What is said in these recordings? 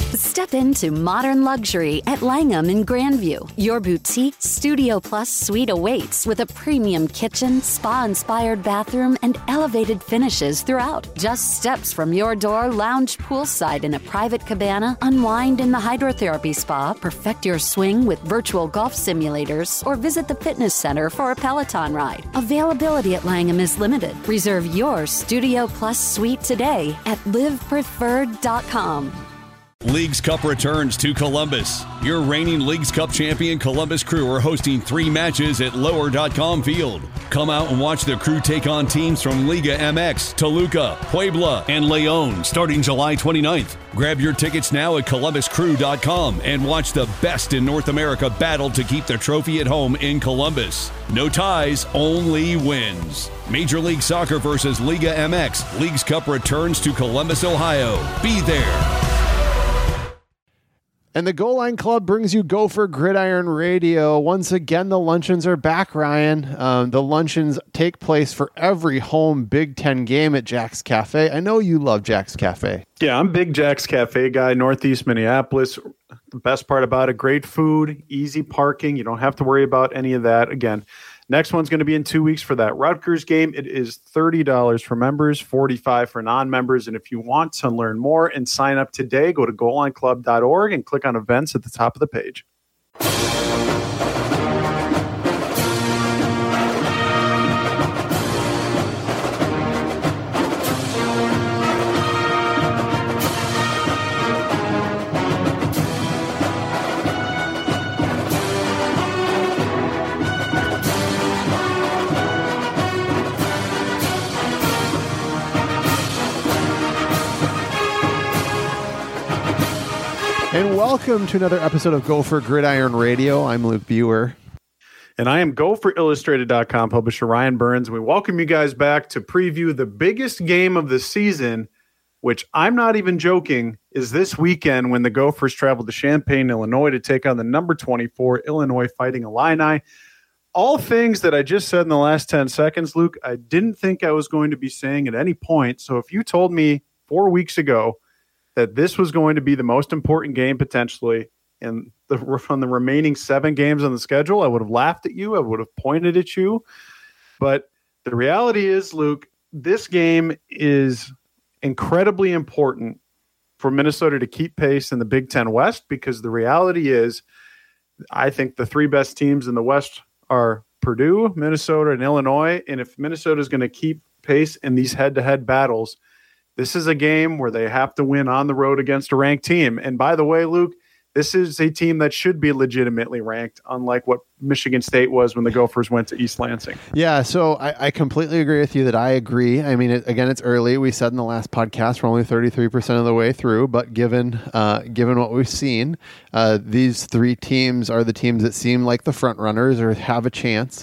Step into modern luxury at Langham in Grandview. Your boutique Studio Plus suite awaits with a premium kitchen, spa-inspired bathroom, and elevated finishes throughout. Just steps from your door, lounge poolside in a private cabana, unwind in the hydrotherapy spa, perfect your swing with virtual golf simulators, or visit the fitness center for a Peloton ride. Availability at Langham is limited. Reserve your Studio Plus suite today at livepreferred.com. Leagues Cup returns to Columbus. Your reigning Leagues Cup champion Columbus Crew are hosting 3 matches at Lower.com Field. Come out and watch the Crew take on teams from Liga MX, Toluca, Puebla, and León starting July 29th. Grab your tickets now at ColumbusCrew.com and watch the best in North America battle to keep the trophy at home in Columbus. No ties, only wins. Major League Soccer versus Liga MX. Leagues Cup returns to Columbus, Ohio. Be there. And the Goal Line Club brings you Gopher Gridiron Radio. Once again, the luncheons are back, Ryan. The luncheons take place for every home Big Ten game at Jack's Cafe. I know you love Jack's Cafe. Yeah, I'm a big Jack's Cafe guy, Northeast Minneapolis. The best part about it, great food, easy parking. You don't have to worry about any of that. Again, next one's going to be in 2 weeks for that Rutgers game. It is $30 for members, $45 for non-members. And if you want to learn more and sign up today, go to goallineclub.org and click on events at the top of the page. And welcome to another episode of Gopher Gridiron Radio. I'm Luke Buer. And I am GopherIllustrated.com publisher Ryan Burns. We welcome you guys back to preview the biggest game of the season, which I'm not even joking, is this weekend when the Gophers travel to Champaign, Illinois to take on the number 24 Illinois Fighting Illini. All things that I just said in the last 10 seconds, Luke, I didn't think I was going to be saying at any point. So if you told me 4 weeks ago that this was going to be the most important game potentially from the remaining 7 games on the schedule, I would have laughed at you. I would have pointed at you. But the reality is, Luke, this game is incredibly important for Minnesota to keep pace in the Big Ten West, because the reality is I think the 3 best teams in the West are Purdue, Minnesota, and Illinois. And if Minnesota is going to keep pace in these head-to-head battles, this is a game where they have to win on the road against a ranked team. And by the way, Luke, this is a team that should be legitimately ranked, unlike what Michigan State was when the Gophers went to East Lansing. Yeah, so I completely agree with you that I agree. I mean, again, it's early. We said in the last podcast we're only 33% of the way through, but given what we've seen, these 3 teams are the teams that seem like the front runners or have a chance.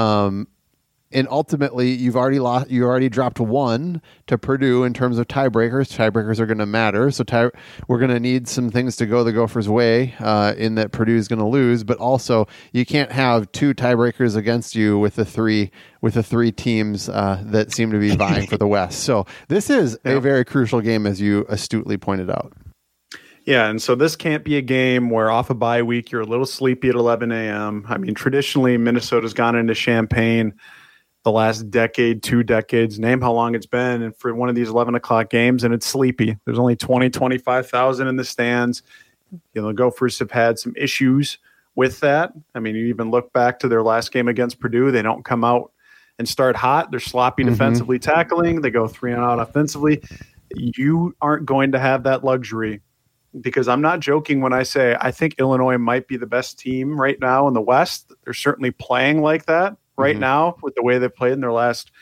And ultimately, you already dropped 1 to Purdue in terms of tiebreakers. Tiebreakers are going to matter. So we're going to need some things to go the Gophers' way in that Purdue is going to lose. But also, you can't have 2 tiebreakers against you with the three teams that seem to be vying for the West. So this is a very crucial game, as you astutely pointed out. Yeah, and so this can't be a game where off a bye week you're a little sleepy at 11 a.m. I mean, traditionally, Minnesota's gone into Champaign the last decade, 2 decades, name how long it's been, and for one of these 11 o'clock games, and it's sleepy. There's only 25,000 in the stands. You know, the Gophers have had some issues with that. I mean, you even look back to their last game against Purdue. They don't come out and start hot. They're sloppy defensively tackling. They go 3 and out offensively. You aren't going to have that luxury, because I'm not joking when I say I think Illinois might be the best team right now in the West. They're certainly playing like that right now with the way they've played in their last,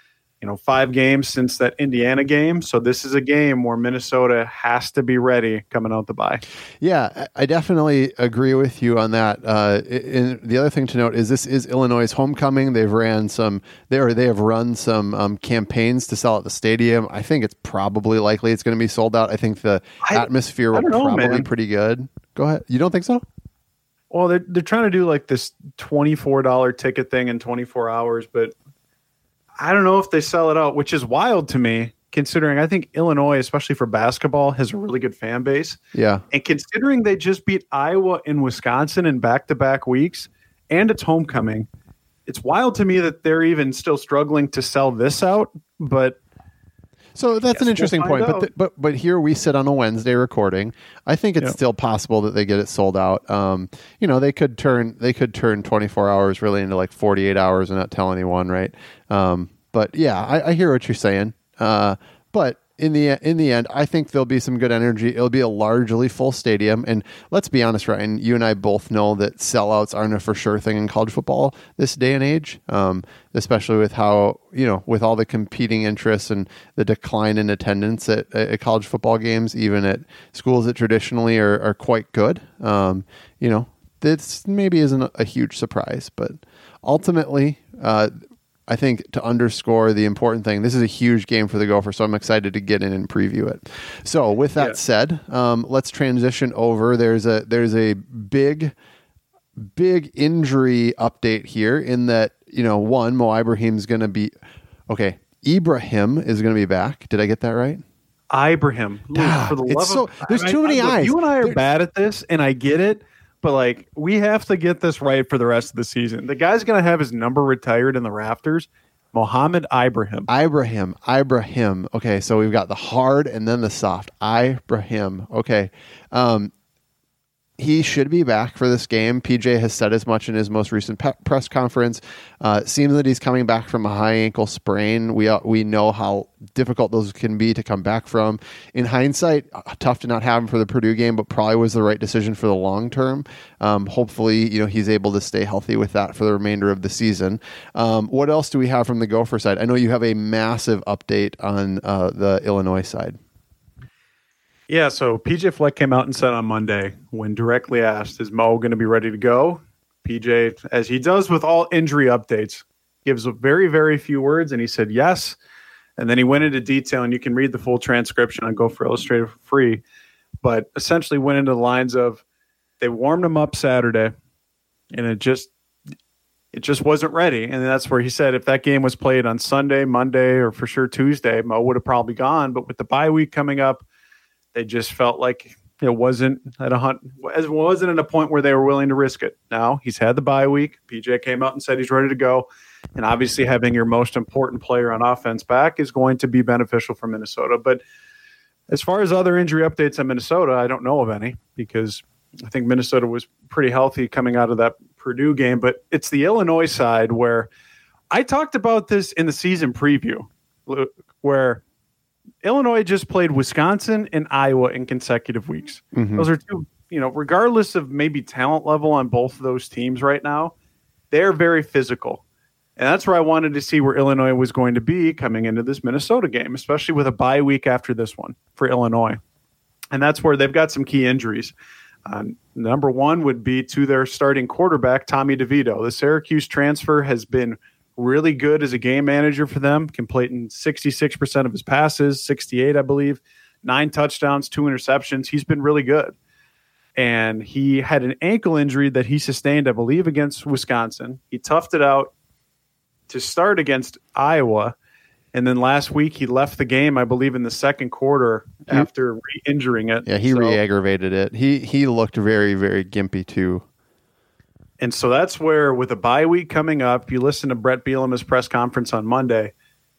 5 games since that Indiana game. So this is a game where Minnesota has to be ready coming out the bye. Yeah, I definitely agree with you on that. And the other thing to note is this is Illinois' homecoming. They have run some campaigns to sell at the stadium. I think it's probably likely it's going to be sold out. I think the atmosphere will probably be pretty good. Go ahead. You don't think so? Well, they're trying to do like this $24 ticket thing in 24 hours, but I don't know if they sell it out, which is wild to me considering I think Illinois, especially for basketball, has a really good fan base. Yeah. And considering they just beat Iowa and Wisconsin in back-to-back weeks, and it's homecoming, it's wild to me that they're even still struggling to sell this out. But so that's an interesting point. But here we sit on a Wednesday recording. I think it's still possible that they get it sold out. They could turn 24 hours really into like 48 hours and not tell anyone, right? But yeah, I hear what you're saying. But in the end, I think there'll be some good energy. It'll be a largely full stadium. And let's be honest, Ryan, you and I both know that sellouts aren't a for sure thing in college football this day and age, especially with how, with all the competing interests and the decline in attendance at college football games, even at schools that traditionally are quite good. This maybe isn't a huge surprise, but ultimately, I think to underscore the important thing, this is a huge game for the Gophers, so I'm excited to get in and preview it. So with that said, let's transition over. There's a big injury update here in that, Mo Ibrahim's going to be okay. Ibrahim is going to be back. Did I get that right? Ibrahim. For the love of, there's too many eyes. You and I are bad at this, and I get it. But, we have to get this right for the rest of the season. The guy's going to have his number retired in the rafters. Mohamed Ibrahim. Ibrahim. Okay, so we've got the hard and then the soft. Ibrahim. Okay. He should be back for this game. PJ has said as much in his most recent press conference. Seems that he's coming back from a high ankle sprain. We know how difficult those can be to come back from. In hindsight, tough to not have him for the Purdue game, but probably was the right decision for the long term. Hopefully, he's able to stay healthy with that for the remainder of the season. What else do we have from the Gopher side? I know you have a massive update on the Illinois side. Yeah, so PJ Fleck came out and said on Monday, when directly asked, is Mo going to be ready to go? PJ, as he does with all injury updates, gives a very, very few words, and he said yes. And then he went into detail, and you can read the full transcription on Gopher Illustrated for free, but essentially went into the lines of they warmed him up Saturday, and it just wasn't ready. And that's where he said if that game was played on Sunday, Monday, or for sure Tuesday, Mo would have probably gone. But with the bye week coming up, they just felt like it wasn't at a point where they were willing to risk it. Now he's had the bye week. PJ came out and said he's ready to go. And obviously having your most important player on offense back is going to be beneficial for Minnesota. But as far as other injury updates on Minnesota, I don't know of any because I think Minnesota was pretty healthy coming out of that Purdue game. But it's the Illinois side where I talked about this in the season preview where Illinois just played Wisconsin and Iowa in consecutive weeks. Mm-hmm. Those are two, regardless of maybe talent level on both of those teams right now, they're very physical. And that's where I wanted to see where Illinois was going to be coming into this Minnesota game, especially with a bye week after this one for Illinois. And that's where they've got some key injuries. Number one would be to their starting quarterback, Tommy DeVito. The Syracuse transfer has been really good as a game manager for them, completing 66% of his passes, 68, I believe, 9 touchdowns, 2 interceptions. He's been really good. And he had an ankle injury that he sustained, I believe, against Wisconsin. He toughed it out to start against Iowa. And then last week he left the game, I believe, in the second quarter after re-injuring it. Yeah, he re-aggravated it. He looked very, very gimpy too. And so that's where, with a bye week coming up, you listen to Brett Bielema's press conference on Monday,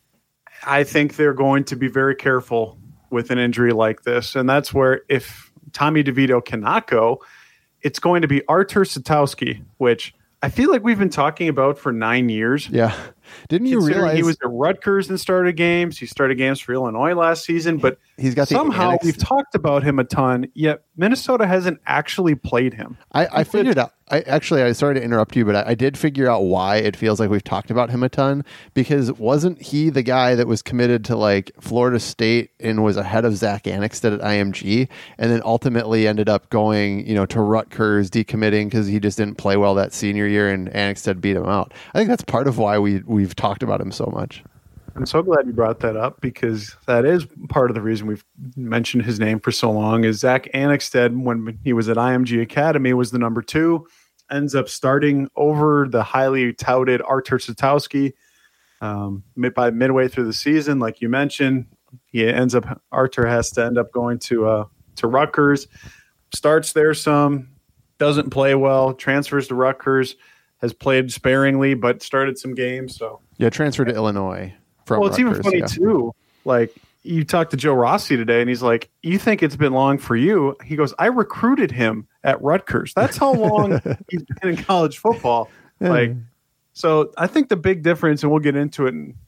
I think they're going to be very careful with an injury like this. And that's where, if Tommy DeVito cannot go, it's going to be Artur Satowski, which I feel like we've been talking about for 9 years. Yeah. Didn't you realize he was at Rutgers and started games? He started games for Illinois last season, but he's got somehow we've talked about him a ton, yet Minnesota hasn't actually played him. I figured out. I sorry to interrupt you, but I did figure out why it feels like we've talked about him a ton, because wasn't he the guy that was committed to Florida State and was ahead of Zach Annexstad at IMG, and then ultimately ended up going, to Rutgers, decommitting because he just didn't play well that senior year, and Annexstad beat him out. I think that's part of why we've talked about him so much. I'm so glad you brought that up, because that is part of the reason we've mentioned his name for so long. Is Zach Annexstad, when he was at IMG Academy, was the number 2, ends up starting over the highly touted Artur Satowski by midway through the season. Like you mentioned, Arthur has to end up going to Rutgers. Starts there some, doesn't play well, transfers to Rutgers, has played sparingly, but started some games. So yeah, transferred to Illinois from Well, it's Rutgers, even funny too. Like, you talked to Joe Rossi today, and he's like, "You think it's been long for you?" He goes, "I recruited him at Rutgers. That's how long he's been in college football." Like, so I think the big difference, and we'll get into it in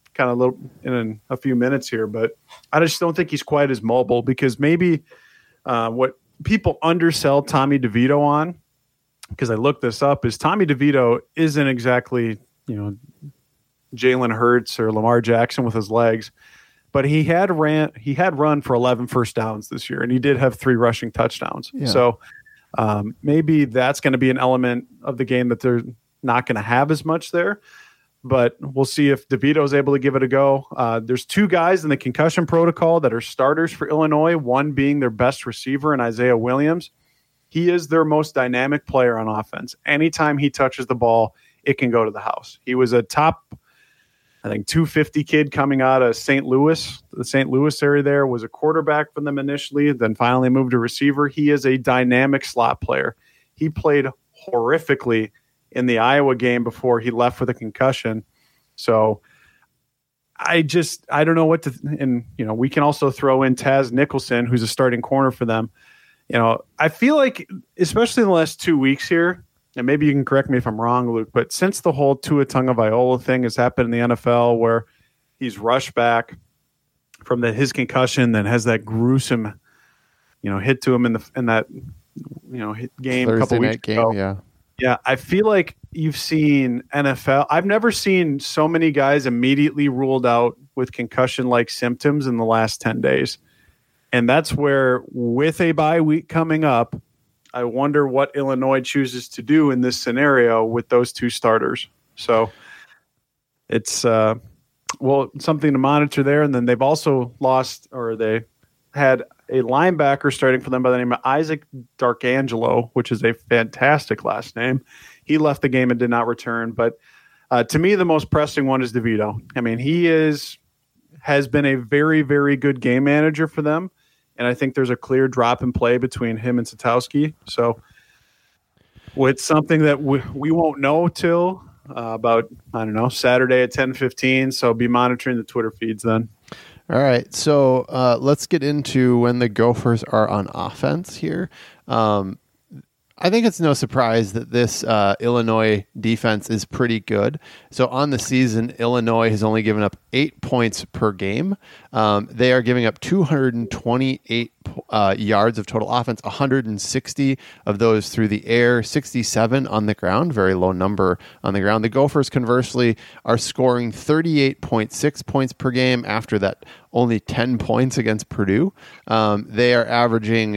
a few minutes here, but I just don't think he's quite as mobile, because maybe what people undersell Tommy DeVito on, because I looked this up, is Tommy DeVito isn't exactly, Jalen Hurts or Lamar Jackson with his legs. But he had run for 11 first downs this year, and he did have 3 rushing touchdowns. Yeah. So maybe that's going to be an element of the game that they're not going to have as much there. But we'll see if DeVito is able to give it a go. There's 2 guys in the concussion protocol that are starters for Illinois, one being their best receiver in Isaiah Williams. He is their most dynamic player on offense. Anytime he touches the ball, it can go to the house. He was a top, I think, 250 kid coming out of St. Louis. The St. Louis area there, was a quarterback for them initially, then finally moved to receiver. He is a dynamic slot player. He played horrifically in the Iowa game before he left with a concussion. So I don't know what to, and we can also throw in Taz Nicholson, who's a starting corner for them. I feel like, especially in the last 2 weeks here, and maybe you can correct me if I'm wrong, Luke, but since the whole Tua Tagovailoa thing has happened in the NFL, where he's rushed back from his concussion, then has that gruesome, hit to him in that game Thursday a couple weeks ago. Yeah. Yeah, I feel like you've seen NFL. I've never seen so many guys immediately ruled out with concussion-like symptoms in the last 10 days. And that's where, with a bye week coming up, I wonder what Illinois chooses to do in this scenario with those 2 starters. So it's something to monitor there. And then they've also they had a linebacker starting for them by the name of Isaac Darkangelo, which is a fantastic last name. He left the game and did not return. But to me, the most pressing one is DeVito. I mean, he has been a very, very good game manager for them. And I think there's a clear drop in play between him and Satowski. So it's something that we won't know till about, Saturday at 10:15. So be monitoring the Twitter feeds then. All right. So let's get into when the Gophers are on offense here. I think it's no surprise that this Illinois defense is pretty good. So on the season, Illinois has only given up 8 points per game. They are giving up 228 yards of total offense, 160 of those through the air, 67 on the ground, very low number on the ground. The Gophers, conversely, are scoring 38.6 points per game. After that, only 10 points against Purdue. They are averaging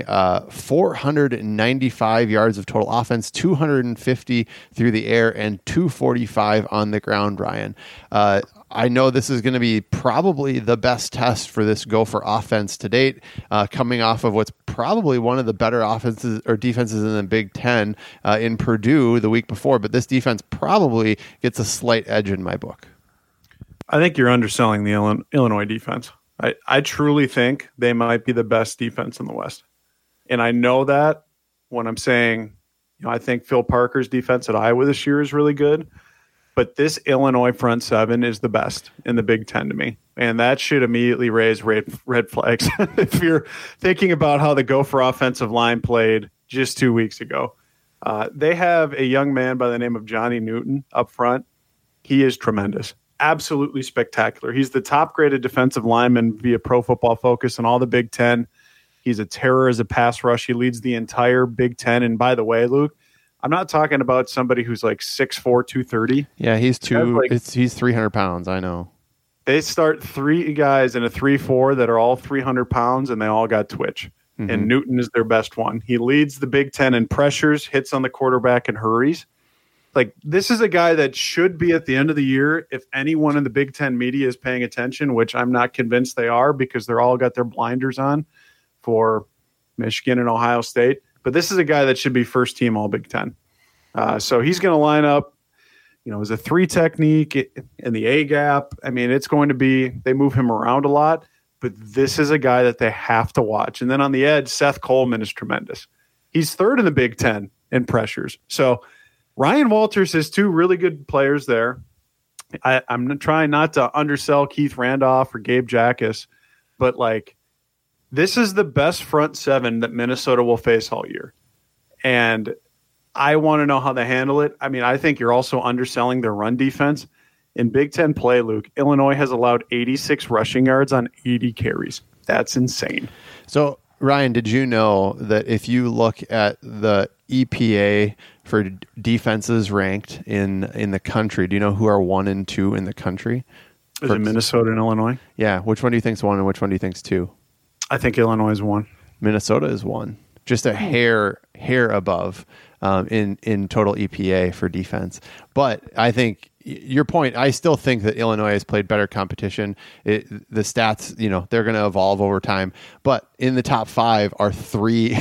495 yards of total offense, 250 through the air, and 245 on the ground, Ryan. I know this is going to be probably the best test for this Gopher offense to date, coming off of what's probably one of the better offenses or defenses in the Big Ten in Purdue the week before. But this defense probably gets a slight edge in my book. I think you're underselling the Illinois defense. I truly think they might be the best defense in the West. And I know that when I'm saying, I think Phil Parker's defense at Iowa this year is really good. But this Illinois front seven is the best in the Big Ten to me. And that should immediately raise red flags if you're thinking about how the Gopher offensive line played just 2 weeks ago. They have a young man by the name of Johnny Newton up front. He is tremendous. Absolutely spectacular. He's the top-graded defensive lineman via Pro Football Focus in all the Big Ten. He's a terror as a pass rush. He leads the entire Big Ten. And by the way, Luke, I'm not talking about somebody who's like 6'4", 230. Yeah, he's 300 pounds. I know. They start 3 guys in a 3-4 that are all 300 pounds, and they all got twitch. Mm-hmm. And Newton is their best one. He leads the Big Ten in pressures, hits on the quarterback, and hurries. Like, this is a guy that should be at the end of the year, if anyone in the Big Ten media is paying attention, which I'm not convinced they are because they're all got their blinders on for Michigan and Ohio State. But this is a guy that should be first team all Big Ten. So he's going to line up, as a 3 technique in the A gap. I mean, it's going to be, they move him around a lot, but this is a guy that they have to watch. And then on the edge, Seth Coleman is tremendous. He's third in the Big Ten in pressures. So Ryan Walters has two really good players there. I'm trying not to undersell Keith Randolph or Gabe Jackas, but like this is the best front seven that Minnesota will face all year. And I want to know how they handle it. I mean, I think you're also underselling their run defense. In Big Ten play, Luke, Illinois has allowed 86 rushing yards on 80 carries. That's insane. So, Ryan, did you know that if you look at the EPA for defenses ranked in the country, do you know who are 1 and 2 in the country? Is it Minnesota and Illinois? Yeah. Which one do you think is 1 and which one do you think is 2? I think Illinois is 1. Minnesota is 1. Just a hair above in total EPA for defense. But I think your point, I still think that Illinois has played better competition. The stats, they're going to evolve over time. But in the top 5 are three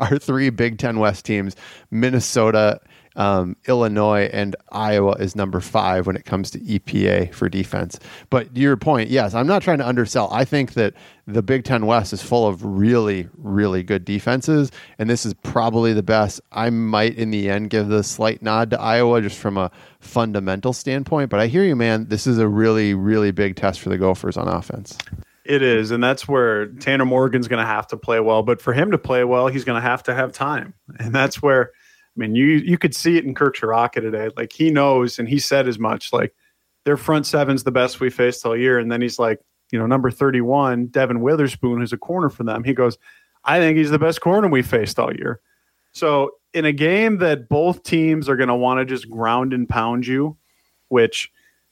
Big Ten West teams: Minnesota, Illinois, and Iowa is number 5 when it comes to EPA for defense. But your point, yes, I'm not trying to undersell. I think that the Big Ten West is full of really, really good defenses, and this is probably the best. I might, in the end, give the slight nod to Iowa just from a fundamental standpoint. But I hear you, man. This is a really, really big test for the Gophers on offense. It is, and that's where Tanner Morgan's going to have to play well. But for him to play well, he's going to have time. And that's where, I mean, you could see it in Kirk Ciarrocca today. Like, he knows, and he said as much, like, their front seven's the best we faced all year. And then he's like, number 31, Devin Witherspoon, who's a corner for them. He goes, I think he's the best corner we faced all year. So in a game that both teams are going to want to just ground and pound you, which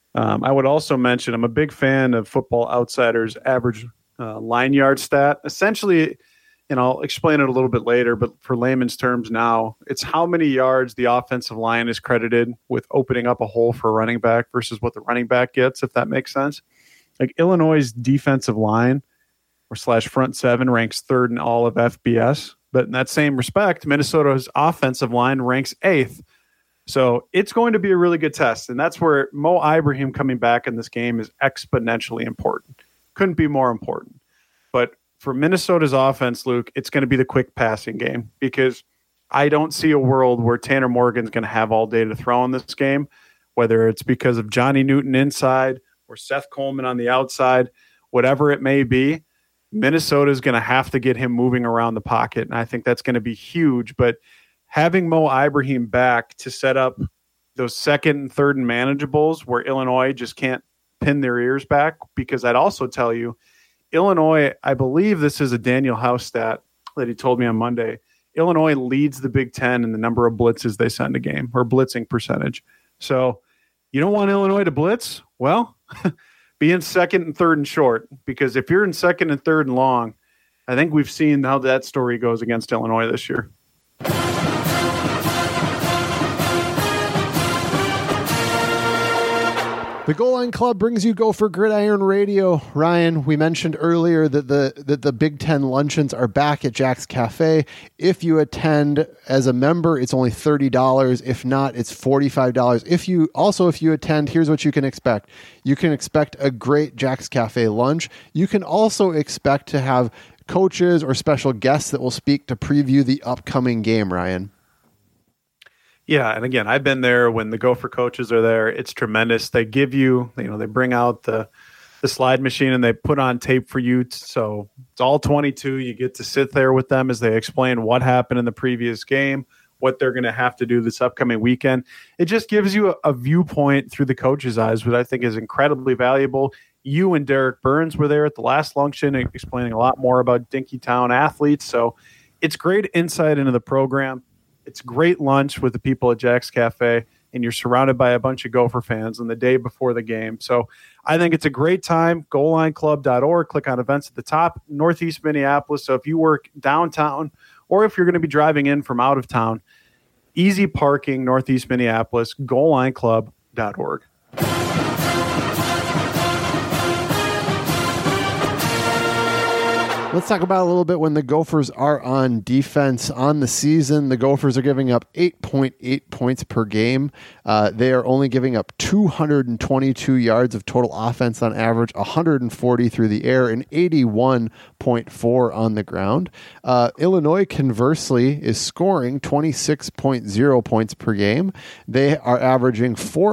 I would also mention, I'm a big fan of Football Outsiders' average line yard stat. Essentially, and I'll explain it a little bit later, but for layman's terms now, it's how many yards the offensive line is credited with opening up a hole for a running back versus what the running back gets, if that makes sense. Like, Illinois' defensive line or / front seven ranks 3rd in all of FBS. But in that same respect, Minnesota's offensive line ranks 8th. So it's going to be a really good test. And that's where Mo Ibrahim coming back in this game is exponentially important. Couldn't be more important. But for Minnesota's offense, Luke, it's going to be the quick passing game, because I don't see a world where Tanner Morgan's going to have all day to throw in this game, whether it's because of Johnny Newton inside or Seth Coleman on the outside, whatever it may be. Minnesota is going to have to get him moving around the pocket, and I think that's going to be huge. But having Mo Ibrahim back to set up those 2nd and 3rd and manageables where Illinois just can't pin their ears back, because I'd also tell you, Illinois, I believe this is a Daniel House stat that he told me on Monday, Illinois leads the Big Ten in the number of blitzes they send a game, or blitzing percentage. So you don't want Illinois to blitz? Well, be in 2nd and 3rd and short, because if you're in 2nd and 3rd and long, I think we've seen how that story goes against Illinois this year. The Goal Line Club brings you Gopher Gridiron Radio. Ryan, we mentioned earlier that the Big Ten luncheons are back at Jack's Cafe. If you attend as a member, it's only $30. If not, it's $45. If you attend, here's what you can expect. You can expect a great Jack's Cafe lunch. You can also expect to have coaches or special guests that will speak to preview the upcoming game, Ryan. Yeah, and again, I've been there when the Gopher coaches are there. It's tremendous. They give you, they bring out the slide machine and they put on tape for you. So it's all 22. You get to sit there with them as they explain what happened in the previous game, what they're going to have to do this upcoming weekend. It just gives you a viewpoint through the coach's eyes, which I think is incredibly valuable. You and Derek Burns were there at the last luncheon explaining a lot more about Dinkytown athletes. So it's great insight into the program. It's great lunch with the people at Jack's Cafe, and you're surrounded by a bunch of Gopher fans on the day before the game. So I think it's a great time. GoalLineClub.org. Click on events at the top. Northeast Minneapolis. So if you work downtown or if you're going to be driving in from out of town, easy parking, Northeast Minneapolis, GoalLineClub.org. Let's talk about a little bit when the Gophers are on defense. On the season, the Gophers are giving up 8.8 points per game. They are only giving up 222 yards of total offense on average, 140 through the air, and 81.4 on the ground. Illinois, conversely, is scoring 26.0 points per game. They are averaging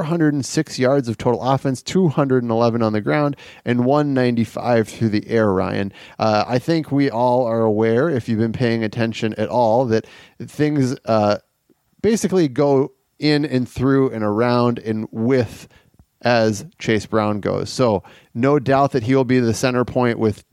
406 yards of total offense, 211 on the ground, and 195 through the air, Ryan. I think we all are aware, if you've been paying attention at all, that things basically go in and through and around and with as Chase Brown goes. So no doubt that he will be the center point with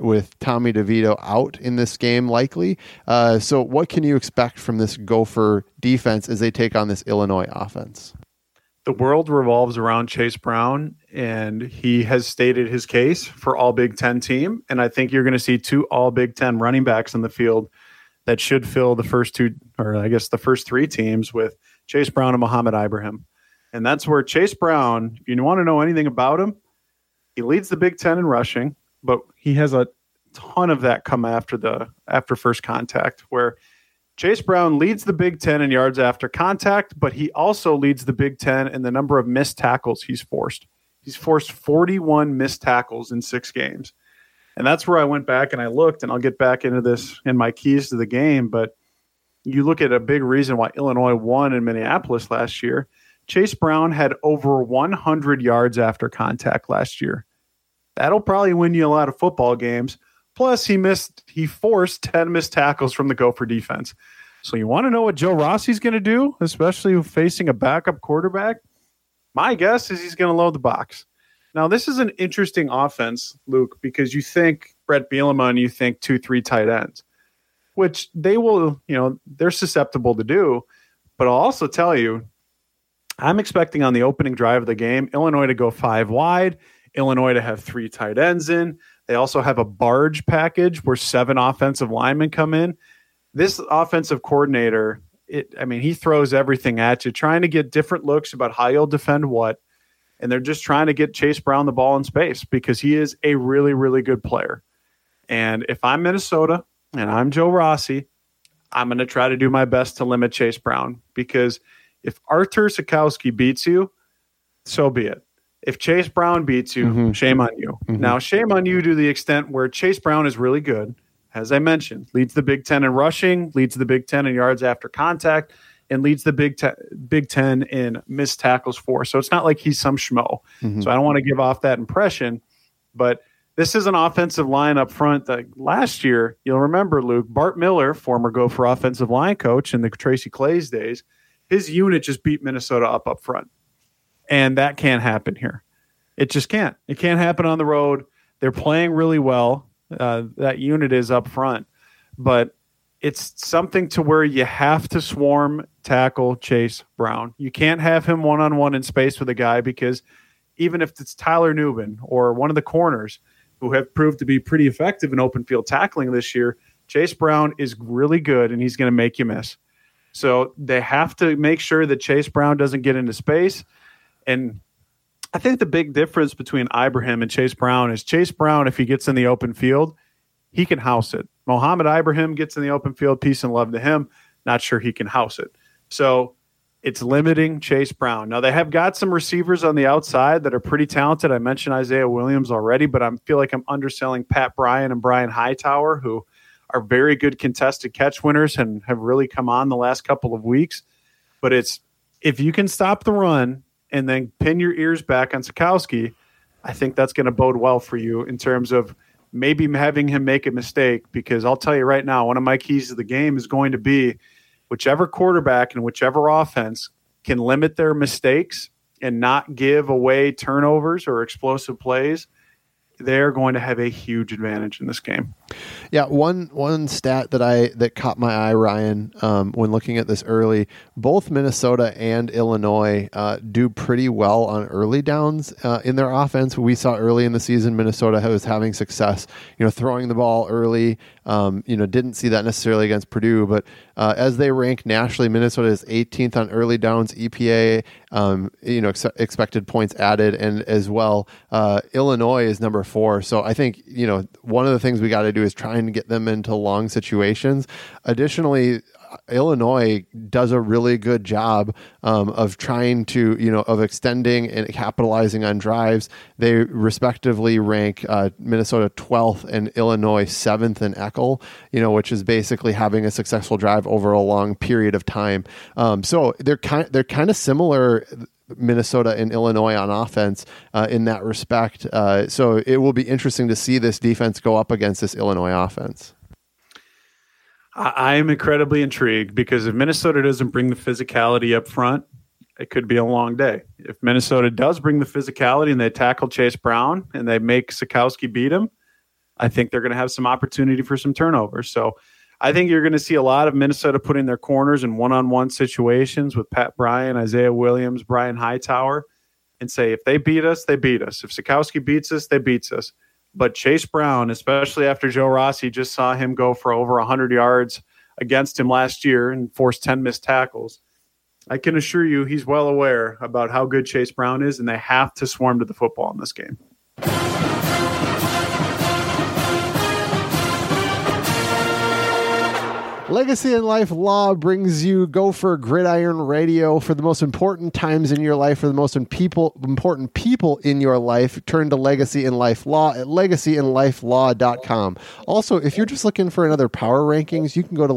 Tommy DeVito out in this game, likely. So what can you expect from this Gopher defense as they take on this Illinois offense? The world revolves around Chase Brown, and he has stated his case for all Big Ten team. And I think you're going to see two all Big Ten running backs in the field that should fill the first two, or I guess the first three teams, with Chase Brown and Mohamed Ibrahim. And that's where Chase Brown, if you want to know anything about him, he leads the Big Ten in rushing, but he has a ton of that come after first contact, where Chase Brown leads the Big Ten in yards after contact, but he also leads the Big Ten in the number of missed tackles he's forced. He's forced 41 missed tackles in 6 games. And that's where I went back and I looked, and I'll get back into this in my keys to the game, but you look at a big reason why Illinois won in Minneapolis last year. Chase Brown had over 100 yards after contact last year. That'll probably win you a lot of football games. Plus, he forced 10 missed tackles from the Gopher defense. So you want to know what Joe Rossi's going to do, especially facing a backup quarterback? My guess is he's going to load the box. Now, this is an interesting offense, Luke, because you think Brett Bielema and you think 2-3 tight ends, which they will, they're susceptible to do. But I'll also tell you, I'm expecting on the opening drive of the game, Illinois to go 5 wide, Illinois to have 3 tight ends in. They also have a barge package where 7 offensive linemen come in. This offensive coordinator, he throws everything at you, trying to get different looks about how you'll defend what. And they're just trying to get Chase Brown the ball in space because he is a really, really good player. And if I'm Minnesota and I'm Joe Rossi, I'm going to try to do my best to limit Chase Brown, because if Artur Sikowski beats you, so be it. If Chase Brown beats you, shame on you. Now, shame on you to the extent where Chase Brown is really good. As I mentioned, leads the Big Ten in rushing, leads the Big Ten in yards after contact, and leads the Big Ten in missed tackles for. So it's not like he's some schmo. So I don't want to give off that impression. But this is an offensive line up front that last year, you'll remember, Luke, Bart Miller, former Gopher offensive line coach in the Tracy Claeys days, his unit just beat Minnesota up front. And that can't happen here. It just can't. It can't happen on the road. They're playing really well. That unit is up front. But it's something to where you have to swarm tackle Chase Brown. You can't have him one-on-one in space with a guy, because even if it's Tyler Nubin or one of the corners who have proved to be pretty effective in open field tackling this year, Chase Brown is really good, and he's going to make you miss. So they have to make sure that Chase Brown doesn't get into space. And I think the big difference between Ibrahim and Chase Brown is Chase Brown, if he gets in the open field, he can house it. Mohamed Ibrahim gets in the open field, peace and love to him. Not sure he can house it. So it's limiting Chase Brown. Now, they have got some receivers on the outside that are pretty talented. I mentioned Isaiah Williams already, but I feel like I'm underselling Pat Bryan and Brian Hightower, who are very good contested catch winners and have really come on the last couple of weeks. But it's, if you can stop the run and then pin your ears back on Sikowski, I think that's going to bode well for you in terms of maybe having him make a mistake, because I'll tell you right now, one of my keys to the game is going to be whichever quarterback and whichever offense can limit their mistakes and not give away turnovers or explosive plays, they're going to have a huge advantage in this game. Yeah, one stat that caught my eye, Ryan, when looking at this early, both Minnesota and Illinois do pretty well on early downs in their offense. We saw early in the season Minnesota was having success, throwing the ball early Didn't see that necessarily against Purdue, but as they rank nationally, Minnesota is 18th on early downs EPA, expected points added, and as well, Illinois is number 4. So I think, one of the things we got to do is try and get them into long situations. Additionally, Illinois does a really good job of trying to, of extending and capitalizing on drives. They respectively rank Minnesota 12th and Illinois 7th in ECHL, which is basically having a successful drive over a long period of time. So they're kind of similar, Minnesota and Illinois, on offense in that respect. So it will be interesting to see this defense go up against this Illinois offense. I'm incredibly intrigued because if Minnesota doesn't bring the physicality up front, it could be a long day. If Minnesota does bring the physicality and they tackle Chase Brown and they make Sikowski beat him, I think they're going to have some opportunity for some turnovers. So I think you're going to see a lot of Minnesota putting their corners in one-on-one situations with Pat Bryant, Isaiah Williams, Brian Hightower, and say, if they beat us, they beat us. If Sikowski beats us, they beats us. But Chase Brown, especially after Joe Rossi just saw him go for over 100 yards against him last year and forced 10 missed tackles, I can assure you he's well aware about how good Chase Brown is, and they have to swarm to the football in this game. Legacy and Life Law brings you Gopher Gridiron Radio for the most important times in your life, for the most important people in your life. Turn to Legacy and Life Law at legacyandlifelaw.com. Also, if you're just looking for another power rankings, you can go to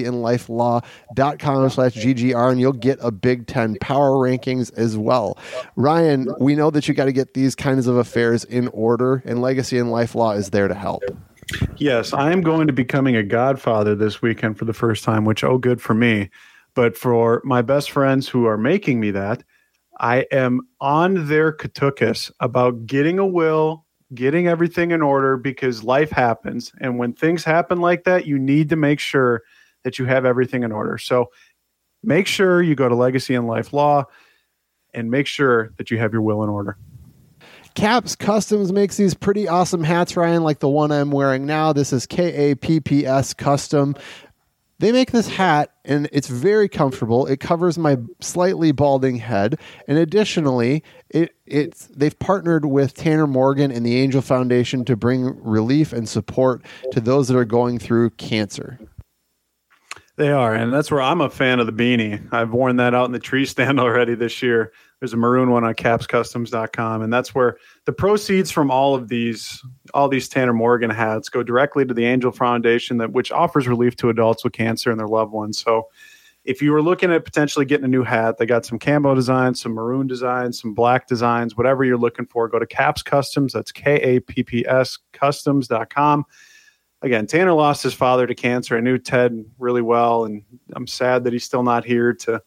legacyandlifelaw.com/GGR and you'll get a Big Ten power rankings as well. Ryan, we know that you got to get these kinds of affairs in order, and Legacy and Life Law is there to help. Yes, I am going to be becoming a godfather this weekend for the first time, which, good for me. But for my best friends who are making me that, I am on their katukas about getting a will, getting everything in order, because life happens. And when things happen like that, you need to make sure that you have everything in order. So make sure you go to Legacy and Life Law and make sure that you have your will in order. Caps Customs makes these pretty awesome hats, Ryan, like the one I'm wearing now. This is KAPPS Custom. They make this hat, and it's very comfortable. It covers my slightly balding head. And additionally, they've partnered with Tanner Morgan and the Angel Foundation to bring relief and support to those that are going through cancer. They are, and that's where I'm a fan of the beanie. I've worn that out in the tree stand already this year. There's a maroon one on capscustoms.com, and that's where the proceeds from all these Tanner Morgan hats go directly to the Angel Foundation, which offers relief to adults with cancer and their loved ones. So if you were looking at potentially getting a new hat, they got some camo designs, some maroon designs, some black designs, whatever you're looking for, go to Caps Customs. That's KAPPS Customs.com. Again, Tanner lost his father to cancer. I knew Ted really well, and I'm sad that he's still not here to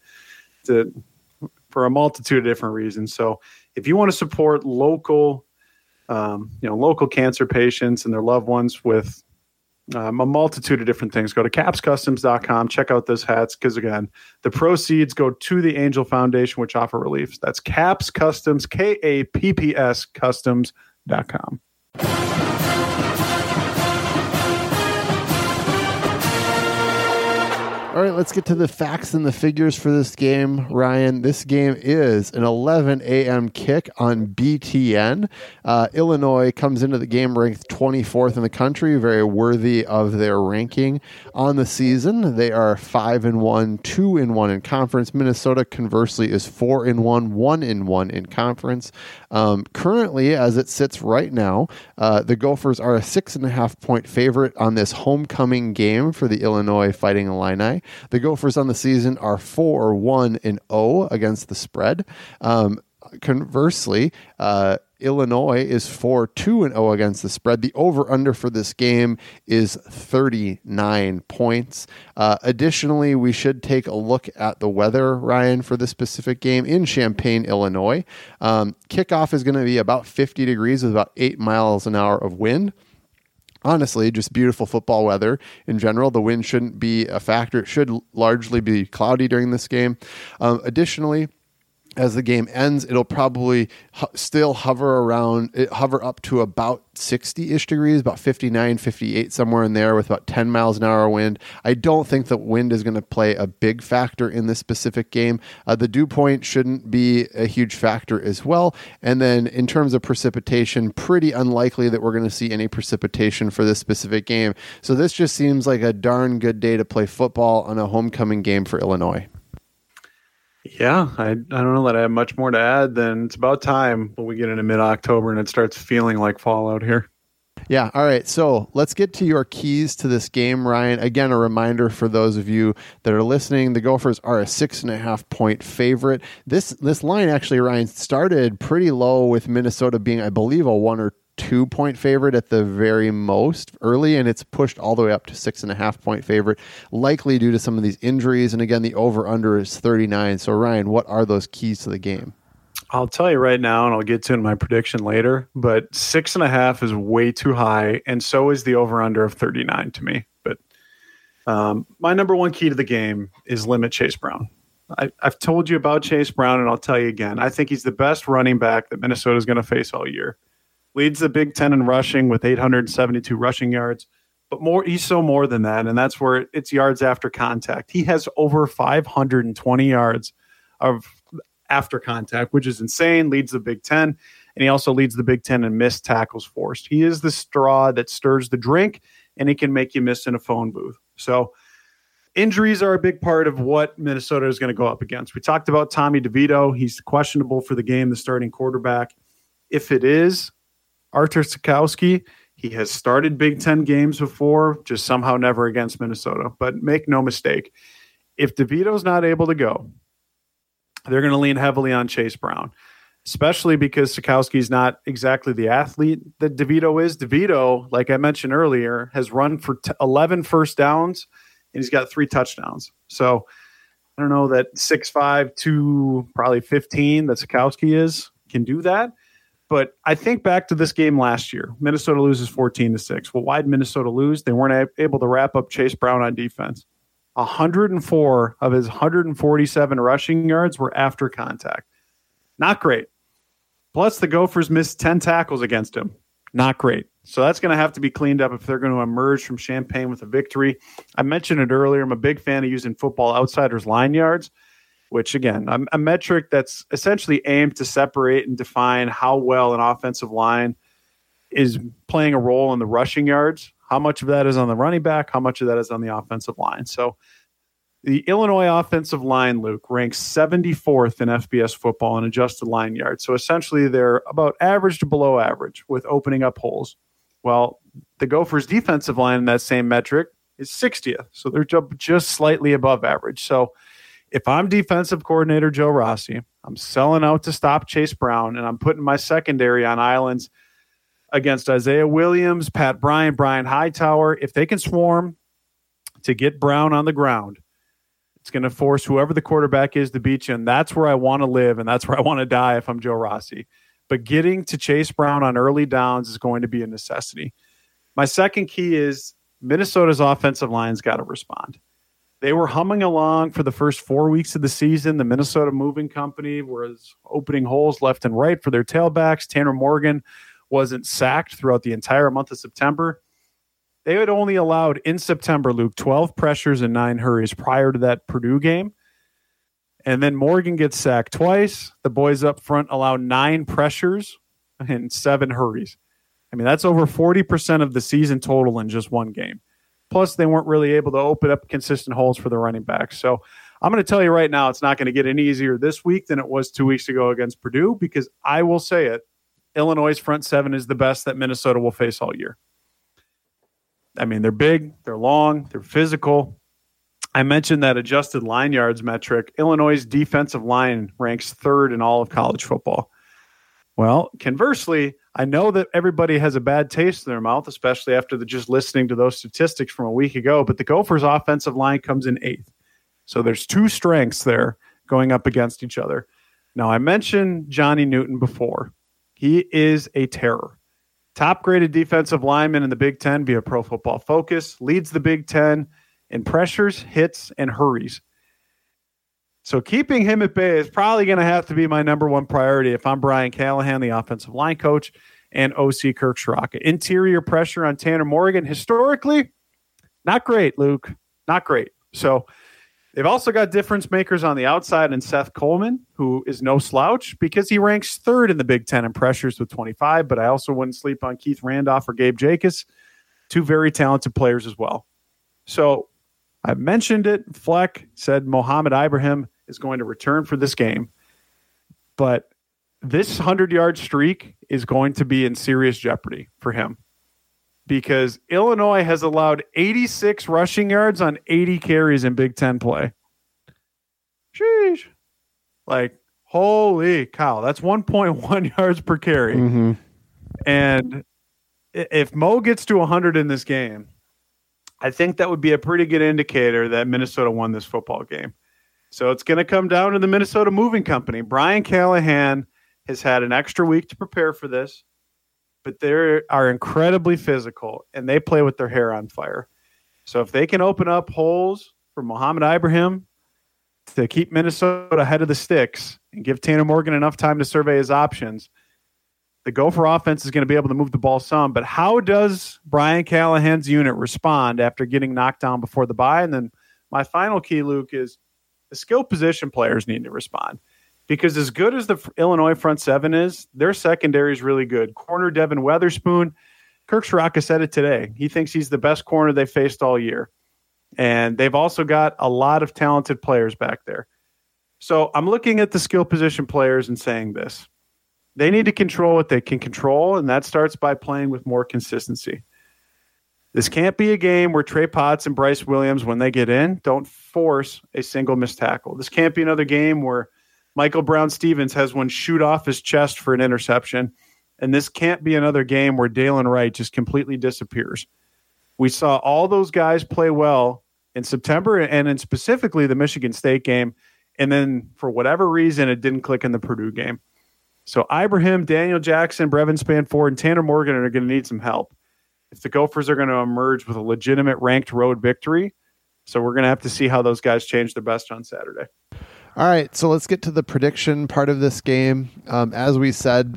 for a multitude of different reasons. So if you want to support local cancer patients and their loved ones with a multitude of different things, go to capscustoms.com, check out those hats, because again, the proceeds go to the Angel Foundation, which offer relief. That's Caps Customs, KAPPS Customs.com. All right, let's get to the facts and the figures for this game, Ryan. This game is an 11 a.m. kick on BTN. Illinois comes into the game ranked 24th in the country, very worthy of their ranking on the season. They are 5-1, 2-1 in conference. Minnesota, conversely, is 4-1, 1-1 in conference. Currently, as it sits right now, the Gophers are a 6.5-point favorite on this homecoming game for the Illinois Fighting Illini. The Gophers on the season are 4-1-0 against the spread. Conversely, Illinois is 4-2-0 against the spread. The over-under for this game is 39 points. Additionally, we should take a look at the weather, Ryan, for this specific game in Champaign, Illinois. Kickoff is going to be about 50 degrees with about 8 miles an hour of wind. Honestly, just beautiful football weather in general. The wind shouldn't be a factor. It should largely be cloudy during this game. Additionally, as the game ends, it'll probably still hover up to about 60-ish degrees, about 59, 58, somewhere in there with about 10 miles an hour wind. I don't think that wind is going to play a big factor in this specific game. The dew point shouldn't be a huge factor as well. And then in terms of precipitation, pretty unlikely that we're going to see any precipitation for this specific game. So this just seems like a darn good day to play football on a homecoming game for Illinois. Yeah, I don't know that I have much more to add than it's about time when we get into mid-October and it starts feeling like fall out here. Yeah. All right. So let's get to your keys to this game, Ryan. Again, a reminder for those of you that are listening, the Gophers are a 6.5 point favorite. This line actually, Ryan, started pretty low with Minnesota being, I believe, a 1 or 2 point favorite at the very most early, and it's pushed all the way up to 6.5 point favorite, likely due to some of these injuries. And again, the over-under is 39. So Ryan, what are those keys to the game? I'll tell you right now, and I'll get to it in my prediction later, but 6.5 is way too high, and so is the over-under of 39 to me. But my number one key to the game is limit Chase Brown. I've told you about Chase Brown, and I'll tell you again. I think he's the best running back that Minnesota is going to face all year. Leads the Big Ten in rushing with 872 rushing yards, but he's so more than that, and that's where it's yards after contact. He has over 520 yards of after contact, which is insane, leads the Big Ten, and he also leads the Big Ten in missed tackles forced. He is the straw that stirs the drink, and he can make you miss in a phone booth. So injuries are a big part of what Minnesota is going to go up against. We talked about Tommy DeVito. He's questionable for the game, the starting quarterback. If it is Artur Sitkowski, he has started Big Ten games before, just somehow never against Minnesota. But make no mistake, if DeVito's not able to go, they're going to lean heavily on Chase Brown, especially because Sitkowski's not exactly the athlete that DeVito is. DeVito, like I mentioned earlier, has run for 11 first downs, and he's got 3 touchdowns. So I don't know that 6'5", 2, probably 15 that Sitkowski can do that. But I think back to this game last year. Minnesota loses 14-6. Well, why did Minnesota lose? They weren't able to wrap up Chase Brown on defense. 104 of his 147 rushing yards were after contact. Not great. Plus, the Gophers missed 10 tackles against him. Not great. So that's going to have to be cleaned up if they're going to emerge from Champaign with a victory. I mentioned it earlier. I'm a big fan of using Football Outsiders line yards, which, again, a metric that's essentially aimed to separate and define how well an offensive line is playing a role in the rushing yards. How much of that is on the running back? How much of that is on the offensive line? So the Illinois offensive line, Luke, ranks 74th in FBS football in adjusted line yards. So essentially they're about average to below average with opening up holes. Well, the Gophers' defensive line in that same metric is 60th. So they're just slightly above average. So if I'm defensive coordinator Joe Rossi, I'm selling out to stop Chase Brown, and I'm putting my secondary on islands against Isaiah Williams, Pat Bryant, Brian Hightower. If they can swarm to get Brown on the ground, it's going to force whoever the quarterback is to beat you, and that's where I want to live, and that's where I want to die if I'm Joe Rossi. But getting to Chase Brown on early downs is going to be a necessity. My second key is Minnesota's offensive line's got to respond. They were humming along for the first 4 weeks of the season. The Minnesota Moving Company was opening holes left and right for their tailbacks. Tanner Morgan wasn't sacked throughout the entire month of September. They had only allowed in September, Luke, 12 pressures and 9 hurries prior to that Purdue game. And then Morgan gets sacked twice. The boys up front allow 9 pressures and 7 hurries. I mean, that's over 40% of the season total in just one game. Plus, they weren't really able to open up consistent holes for the running backs. So I'm going to tell you right now, it's not going to get any easier this week than it was 2 weeks ago against Purdue, because I will say it, Illinois' front seven is the best that Minnesota will face all year. I mean, they're big, they're long, they're physical. I mentioned that adjusted line yards metric. Illinois' defensive line ranks 3rd in all of college football. Well, conversely, I know that everybody has a bad taste in their mouth, especially after just listening to those statistics from a week ago, but the Gophers' offensive line comes in 8th. So there's 2 strengths there going up against each other. Now, I mentioned Johnny Newton before. He is a terror. Top-graded defensive lineman in the Big Ten via Pro Football Focus, leads the Big Ten in pressures, hits, and hurries. So keeping him at bay is probably going to have to be my number one priority if I'm Brian Callahan, the offensive line coach, and OC Kirk Ciarrocca. Interior pressure on Tanner Morgan, historically, not great, Luke. Not great. So they've also got difference makers on the outside in Seth Coleman, who is no slouch because he ranks third in the Big Ten in pressures with 25, but I also wouldn't sleep on Keith Randolph or Gabe Jacobs, two very talented players as well. So I've mentioned it. Fleck said Mohamed Ibrahim is going to return for this game, but this 100-yard streak is going to be in serious jeopardy for him because Illinois has allowed 86 rushing yards on 80 carries in Big Ten play. Sheesh. Like, holy cow. That's 1.1 yards per carry. Mm-hmm. And if Mo gets to 100 in this game, I think that would be a pretty good indicator that Minnesota won this football game. So it's going to come down to the Minnesota Moving Company. Brian Callahan has had an extra week to prepare for this, but they are incredibly physical, and they play with their hair on fire. So if they can open up holes for Mohamed Ibrahim to keep Minnesota ahead of the sticks and give Tanner Morgan enough time to survey his options, the Gopher offense is going to be able to move the ball some. But how does Brian Callahan's unit respond after getting knocked down before the bye? And then my final key, Luke, is the skill position players need to respond. Because as good as the Illinois front seven is, their secondary is really good. Corner Devin Weatherspoon, Kirk Ciarrocca said it today. He thinks he's the best corner they faced all year. And they've also got a lot of talented players back there. So I'm looking at the skill position players and saying this. They need to control what they can control, and that starts by playing with more consistency. This can't be a game where Trey Potts and Bryce Williams, when they get in, don't force a single missed tackle. This can't be another game where Michael Brown-Stevens has one shoot off his chest for an interception. And this can't be another game where Dalen Wright just completely disappears. We saw all those guys play well in September and in specifically the Michigan State game. And then for whatever reason, it didn't click in the Purdue game. So Ibrahim, Daniel Jackson, Brevin Spanford, and Tanner Morgan are going to need some help if the Gophers are going to emerge with a legitimate ranked road victory. So we're going to have to see how those guys change their best on Saturday. All right, so let's get to the prediction part of this game. As we said,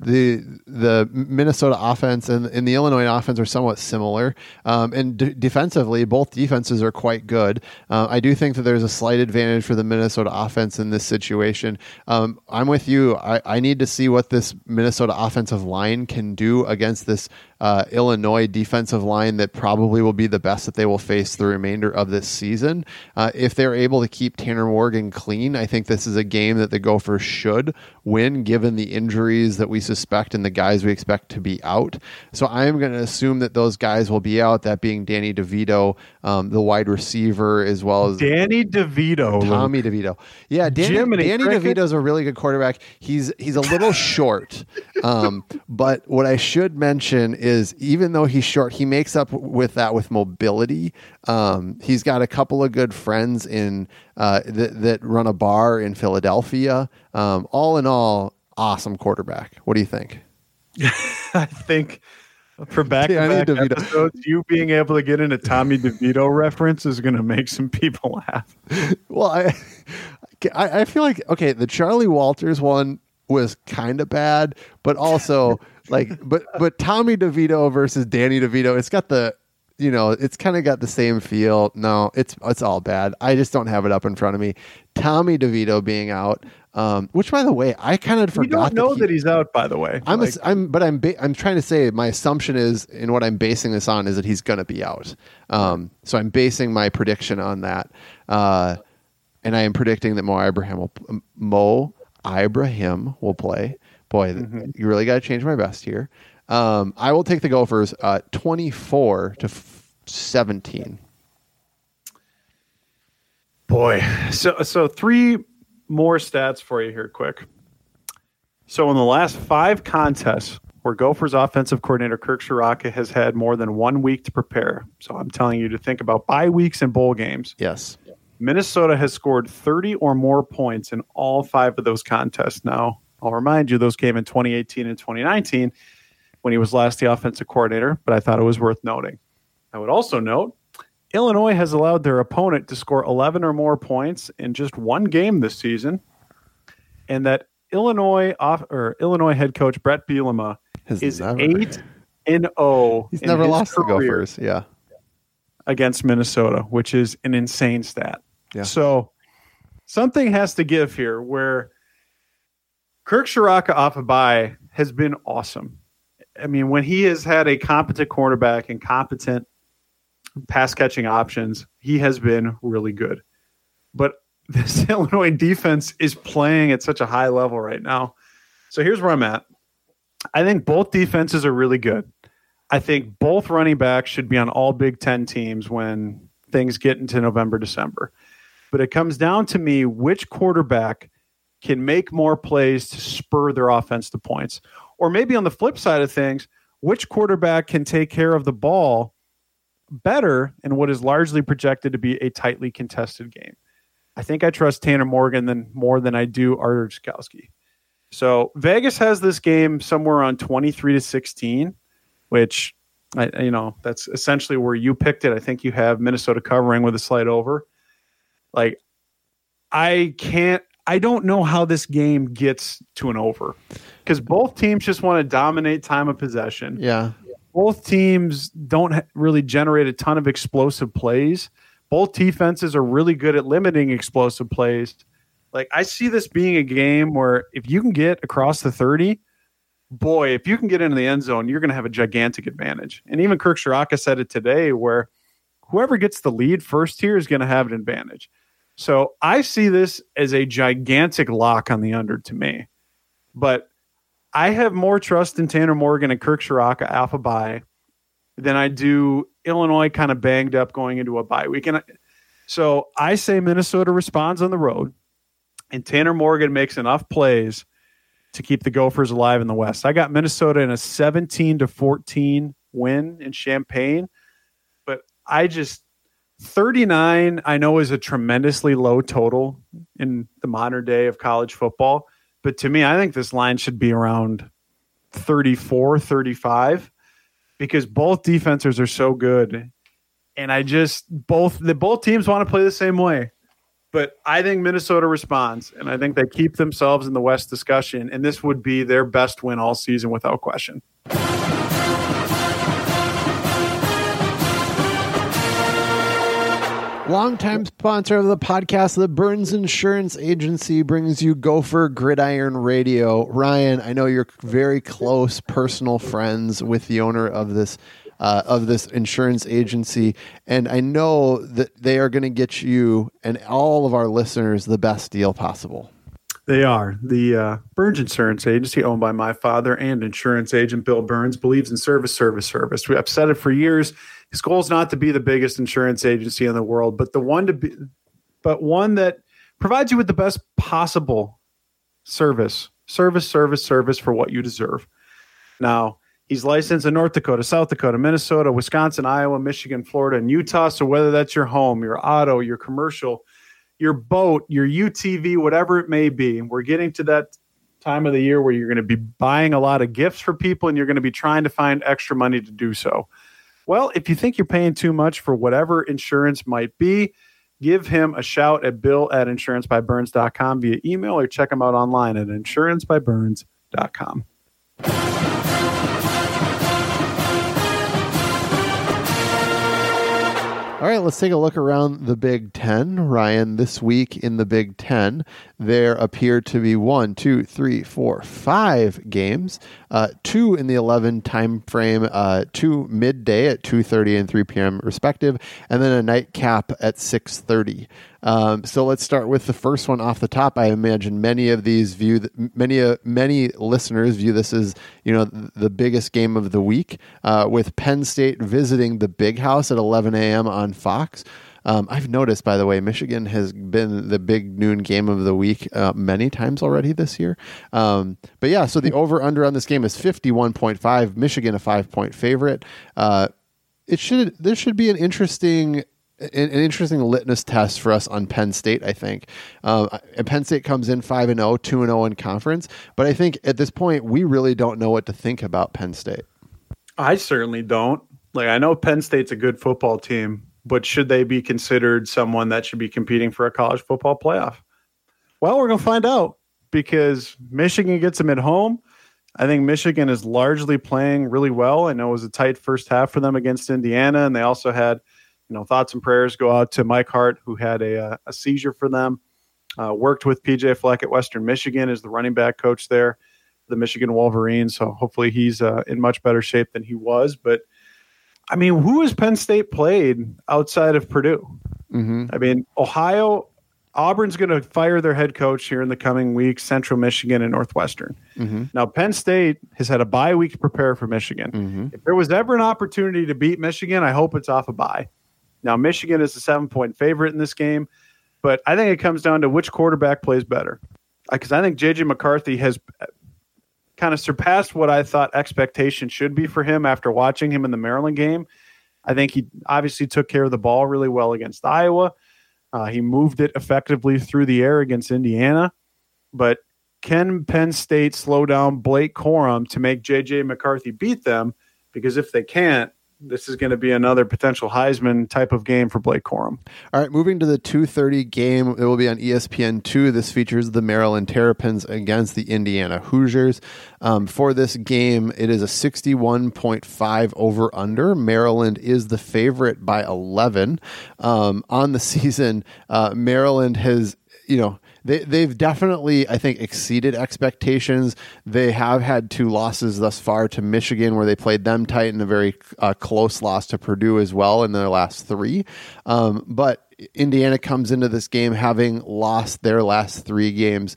the Minnesota offense and the Illinois offense are somewhat similar. And defensively, both defenses are quite good. I do think that there's a slight advantage for the Minnesota offense in this situation. I'm with you. I need to see what this Minnesota offensive line can do against this Illinois defensive line that probably will be the best that they will face the remainder of this season. If they're able to keep Tanner Morgan clean, I think this is a game that the Gophers should win given the injuries that we suspect and the guys we expect to be out. So I am going to assume that those guys will be out, that being Danny DeVito, the wide receiver, as well as Danny DeVito. Tommy DeVito. Yeah, Danny DeVito is a really good quarterback. He's a little short. But what I should mention is even though he's short, he makes up with that with mobility. He's got a couple of good friends in that run a bar in Philadelphia. All in all, awesome quarterback. What do you think? I think for back-to-back episodes, you being able to get in a Tommy DeVito reference is going to make some people laugh. Well, I feel like, okay, the Charlie Walters one was kind of bad, but also but Tommy DeVito versus Danny DeVito, it's got the, it's kind of got the same feel. No, it's all bad. I just don't have it up in front of me. Tommy DeVito being out, which by the way, I kind of forgot. You don't know that he's out, by the way. I'm trying to say my assumption is, and what I'm basing this on is that he's going to be out. So I'm basing my prediction on that, and I am predicting that Mo Ibrahim will play. Boy, you really got to change my best here. I will take the Gophers 24-17. Boy, so three more stats for you here quick. So in the last 5 contests where Gophers offensive coordinator Kirk Ciarrocca has had more than 1 week to prepare, so I'm telling you to think about bye weeks and bowl games. Yes. Minnesota has scored 30 or more points in all 5 of those contests. Now, I'll remind you, those came in 2018 and 2019 when he was last the offensive coordinator, but I thought it was worth noting. I would also note, Illinois has allowed their opponent to score 11 or more points in just one game this season, and that Illinois head coach Brett Bielema is 8-0. He's never lost the Gophers, against Minnesota, which is an insane stat. Yeah. So something has to give here where Kirk Ciarrocca off a bye has been awesome. I mean, when he has had a competent quarterback and competent pass catching options, he has been really good. But this Illinois defense is playing at such a high level right now. So here's where I'm at. I think both defenses are really good. I think both running backs should be on all Big Ten teams when things get into November, December. But it comes down to me, which quarterback can make more plays to spur their offense to points? Or maybe on the flip side of things, which quarterback can take care of the ball better in what is largely projected to be a tightly contested game? I think I trust Tanner Morgan more than I do Artur Sitkowski. So Vegas has this game somewhere on 23-16, which, that's essentially where you picked it. I think you have Minnesota covering with a slight over. Like, I don't know how this game gets to an over, because both teams just want to dominate time of possession. Yeah. Both teams don't really generate a ton of explosive plays. Both defenses are really good at limiting explosive plays. Like, I see this being a game where if you can get across the 30, boy, if you can get into the end zone, you're going to have a gigantic advantage. And even Kirk Ciarrocca said it today, where whoever gets the lead first here is going to have an advantage. So I see this as a gigantic lock on the under to me. But I have more trust in Tanner Morgan and Kirk Ciarrocca alpha bye than I do Illinois kind of banged up going into a bye week. And so I say Minnesota responds on the road, and Tanner Morgan makes enough plays to keep the Gophers alive in the West. I got Minnesota in a 17-14 win in Champaign, but 39 I know is a tremendously low total in the modern day of college football. But to me, I think this line should be around 34, 35, because both defenses are so good. And both teams want to play the same way. But I think Minnesota responds, and I think they keep themselves in the West discussion, and this would be their best win all season without question. Longtime sponsor of the podcast, the Burns Insurance Agency, brings you Gopher Gridiron Radio. Ryan, I know you're very close personal friends with the owner of this insurance agency, and I know that they are going to get you and all of our listeners the best deal possible. They are. The Burns Insurance Agency, owned by my father and insurance agent Bill Burns, believes in service. I've said it for years. His goal is not to be the biggest insurance agency in the world, but one that provides you with the best possible service for what you deserve. Now, he's licensed in North Dakota, South Dakota, Minnesota, Wisconsin, Iowa, Michigan, Florida, and Utah. So whether that's your home, your auto, your commercial, your boat, your UTV, whatever it may be, we're getting to that time of the year where you're going to be buying a lot of gifts for people, and you're going to be trying to find extra money to do so. Well, if you think you're paying too much for whatever insurance might be, give him a shout at bill@insurancebyburns.com via email, or check him out online at insurancebyburns.com. All right, let's take a look around the Big Ten. Ryan, this week in the Big Ten, there appear to be 5 games, 2 in the 11 time frame, 2 midday at 2:30 and 3 p.m. respective, and then a nightcap at 6:30. So let's start with the first one off the top. I imagine many of these many listeners view this as, the biggest game of the week, with Penn State visiting the Big House at 11 a.m. on Fox. I've noticed, by the way, Michigan has been the big noon game of the week many times already this year. But yeah, so the over-under on this game is 51.5. Michigan a 5-point favorite. This should be an interesting litmus test for us on Penn State, I think. And Penn State comes in 5-0, 2-0 in conference. But I think at this point, we really don't know what to think about Penn State. I certainly don't. I know Penn State's a good football team, but should they be considered someone that should be competing for a college football playoff? Well, we're going to find out because Michigan gets them at home. I think Michigan is largely playing really well. I know it was a tight first half for them against Indiana, and they also had, thoughts and prayers go out to Mike Hart, who had a seizure for them. Worked with PJ Fleck at Western Michigan as the running back coach there, the Michigan Wolverines. So hopefully he's in much better shape than he was. But I mean, who has Penn State played outside of Purdue? Mm-hmm. I mean, Ohio, Auburn's going to fire their head coach here in the coming weeks, Central Michigan and Northwestern. Mm-hmm. Now, Penn State has had a bye week to prepare for Michigan. Mm-hmm. If there was ever an opportunity to beat Michigan, I hope it's off a bye. Now, Michigan is a 7-point favorite in this game, but I think it comes down to which quarterback plays better. Because I think J.J. McCarthy has kind of surpassed what I thought expectation should be for him after watching him in the Maryland game. I think he obviously took care of the ball really well against Iowa. He moved it effectively through the air against Indiana. But can Penn State slow down Blake Corum to make J.J. McCarthy beat them? Because if they can't, this is going to be another potential Heisman type of game for Blake Corum. All right, moving to the 2:30 game. It will be on ESPN2. This features the Maryland Terrapins against the Indiana Hoosiers. For this game, it is a 61.5 over-under. Maryland is the favorite by 11. On the season, Maryland has, They've definitely, I think, exceeded expectations. They have had 2 losses thus far to Michigan, where they played them tight, and a very close loss to Purdue as well in their last 3. But Indiana comes into this game having lost their last 3 games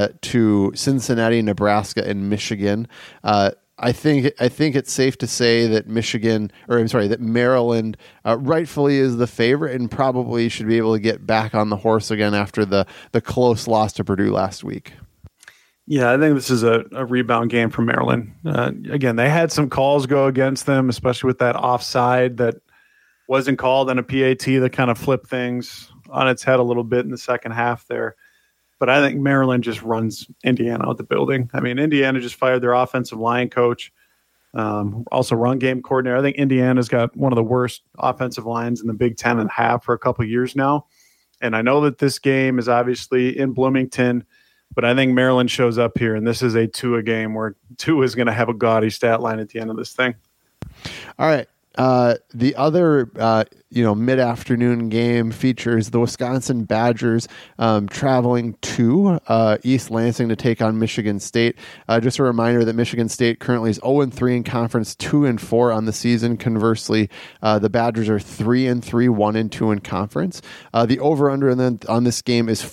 to Cincinnati, Nebraska, and Michigan. I think it's safe to say that that Maryland rightfully is the favorite and probably should be able to get back on the horse again after the close loss to Purdue last week. Yeah, I think this is a rebound game for Maryland. Again, they had some calls go against them, especially with that offside that wasn't called and a PAT that kind of flipped things on its head a little bit in the second half there. But I think Maryland just runs Indiana out the building. I mean, Indiana just fired their offensive line coach, also run game coordinator. I think Indiana's got one of the worst offensive lines in the Big Ten and a half for a couple of years now. And I know that this game is obviously in Bloomington, but I think Maryland shows up here, and this is a Tua game where Tua is going to have a gaudy stat line at the end of this thing. All right. The other, mid-afternoon game features the Wisconsin Badgers traveling to East Lansing to take on Michigan State. Just a reminder that Michigan State currently is 0-3 in conference, 2-4 on the season. Conversely, the Badgers are 3-3, 1-2 in conference. The over/under on this game is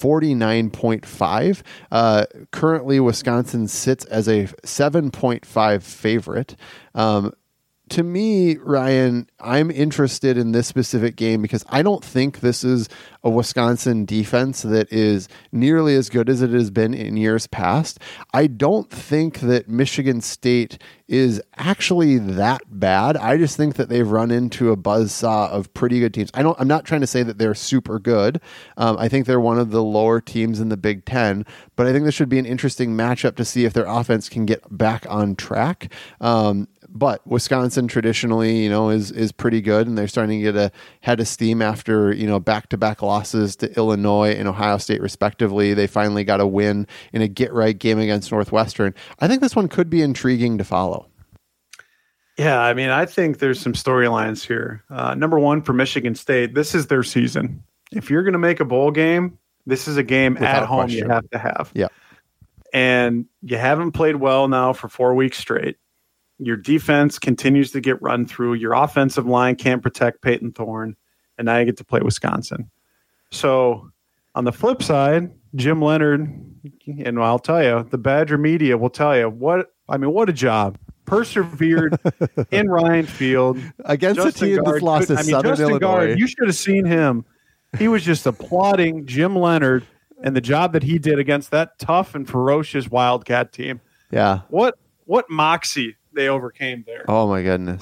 49.5. Currently, Wisconsin sits as a 7.5 favorite. To me, Ryan, I'm interested in this specific game because I don't think this is a Wisconsin defense that is nearly as good as it has been in years past. I don't think that Michigan State is actually that bad. I just think that they've run into a buzzsaw of pretty good teams. I'm not trying to say that they're super good. I think they're one of the lower teams in the Big Ten, but I think this should be an interesting matchup to see if their offense can get back on track. But Wisconsin traditionally, is pretty good, and they're starting to get a head of steam after, back-to-back losses to Illinois and Ohio State, respectively. They finally got a win in a get-right game against Northwestern. I think this one could be intriguing to follow. Yeah, I mean, I think there's some storylines here. Number one, for Michigan State, this is their season. If you're going to make a bowl game, this is a game Without at home question. you have to have. Yeah. And you haven't played well now for 4 weeks straight. Your defense continues to get run through. Your offensive line can't protect Peyton Thorne, and now you get to play Wisconsin. So on the flip side, Jim Leonard, and I'll tell you, the Badger media will tell you, what a job. Persevered in Ryan Field. Against a team that's lost to Southern Justin Illinois. Gard, you should have seen him. He was just applauding Jim Leonard and the job that he did against that tough and ferocious Wildcat team. Yeah. What moxie they overcame there. Oh my goodness. But